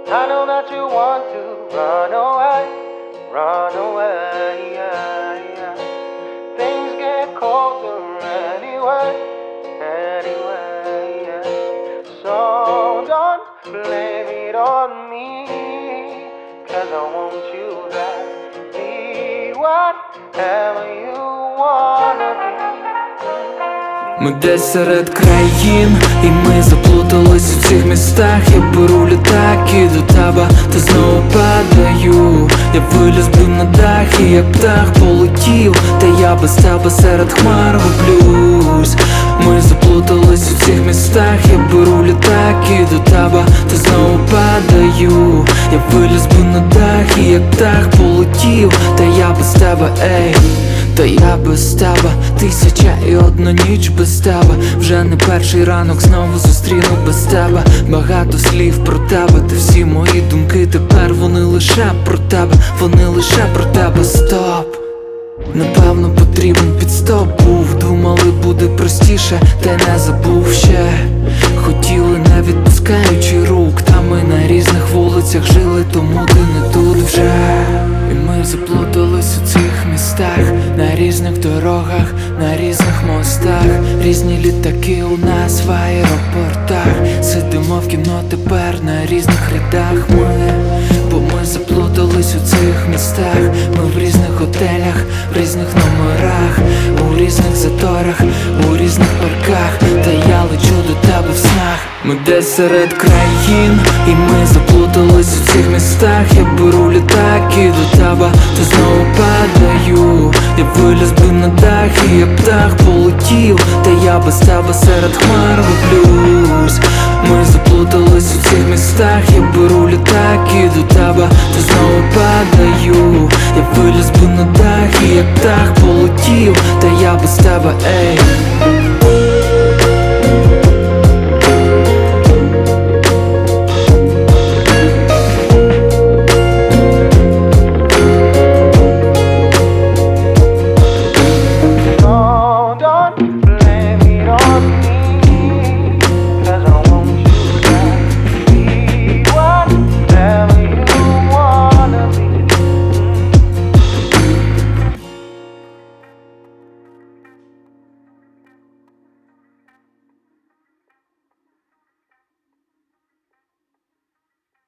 I know that you want to run away, run away, yeah, yeah. Things get colder anyway, anyway, yeah. So don't blame it on me, 'cause I want you to be whatever you wanna be. Ми десь серед країн, і ми заплутались у цих містах. Я беру літак і до тебе, та знову падаю. Я виліз би на дах, і як птах полетів, та я без тебе серед хмар гублюсь. Ми заплутались у цих містах. Я беру літак і до тебе, та знову падаю. Я виліз би на дах, і як птах полетів, та я без тебе, ей. Та я без тебе, 1001 ніч без тебе. Вже не перший ранок знову зустріну без тебе. Багато слів про тебе, та всі мої думки тепер вони лише про тебе, вони лише про тебе. Стоп, напевно потрібен підстоп був. Думали буде простіше, та й не забув ще. Хотіли не відпускаючи рук, та ми на різних вулицях жили, тому ти не тут вже. І ми заплутались у цих містах, на різних дорогах, на різних мостах. Різні літаки у нас в аеропортах. Сидимо в кіно тепер на різних рядах ми. Бо ми заплутались у цих містах. Ми в різних готелях, в різних номерах, у різних заторах, у різних парках. Та я лечу до тебе в снах. Ми десь серед країн, і ми заплутались у цих містах. Я беру літак і до тебе, то знову падаю. Я виліз би на дах, і як птах полетів, та я без тебе серед хмар гублюсь. Ми заплутались у цих містах. Я беру літак і до тебе, то знову падаю. Я виліз би на дах, і як птах полетів, та я без тебе, ей.